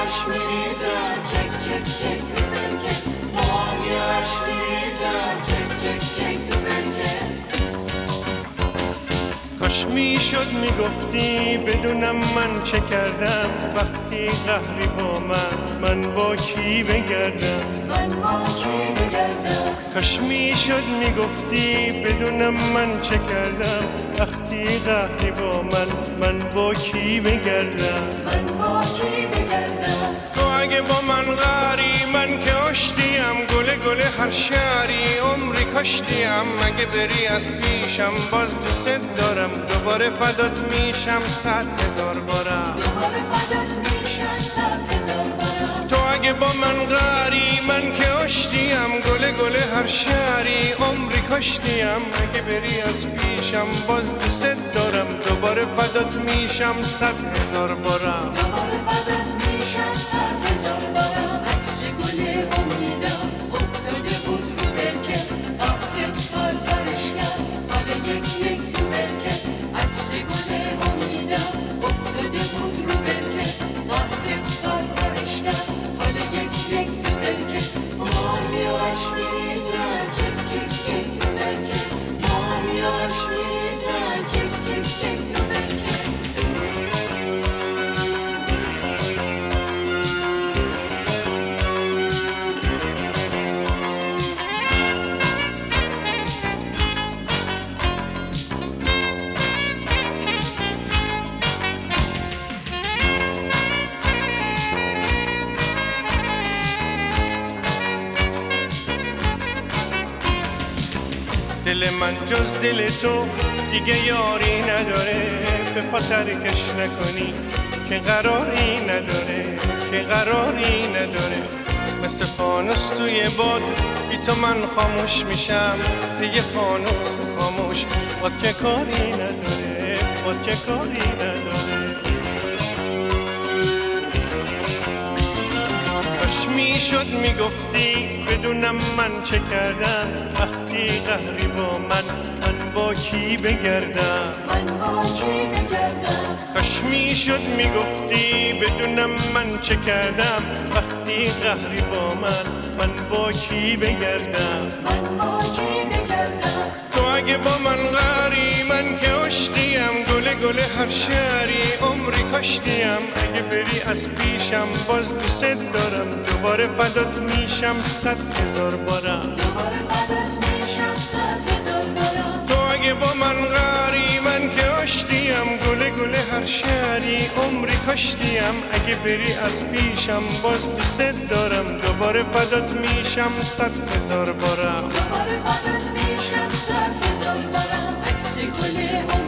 aşk میریزن چک چک چک تو برکه ماهی aşk میریزن چک چک چک تو برکه کاش میشد میگفتی بدونم من چه کردم وقتی قهری با من با کی بگردم من با کی بگردم کاش میشد میگفتی بدونم من چه کردم وقتی قهری با من با کی بگردم من با کی بگردم تو اگه با من قهری من که آشتیم گله گله هر شهری عمری کاشتیم اگه بری از پیشم باز دوست دارم دوباره فدات میشم 100,000 بارم دوباره فدات میشم 100,000 بارم تو اگه با من قهری من که آشتیم گله گله هر شهری عمری کاشتیم اگه بری از پیشم باز دوست دارم دوباره فدات میشم 100,000 بارم دوباره فدات میشم 100,000 بارم عکس گل امیدم افتاده بود رو برکه آخت پرپرش کرد حال یک یک تو برکه عکس گل امیدم افتاده بود رو برکه آخت پرپرش کرد حال یک یک تو برکه ماهی aşk میریزن چک چک چک تو برکه ماهی aşk میریزن چک چک چک تو برکه دل من جز دل تو دیگه یاری نداره به پا ترکش نکنی که قراری نداره که قراری نداره مثل فانوس توی باد بی تو من خاموش میشم دیگه فانوس خاموش باد که کاری نداره باد که کاری نداره کاش میشد میگفتی بدونم من چه کردم وقتی قهری با من با کی بگردم من با کی بگردم کاش میشد میگفتی بدونم من چه کردم وقتی قهری با من با کی بگردم من با کی بگردم تو اگه با من قهری من که آشتیم گله گله هر شهری عمری کاشتیم اگه بری از پیشم باز دوست دارم دوباره فدات میشم 100,000 بارم دوباره فدات میشم 100,000 بارم تو اگه با من قهری من که آشتیم گله گله هر شهری عمری کاشتیم اگه بری از پیشم باز دوست دارم دوباره فدات میشم 100,000 بارم دوباره فدات میشم 100,000 بارم عکس گل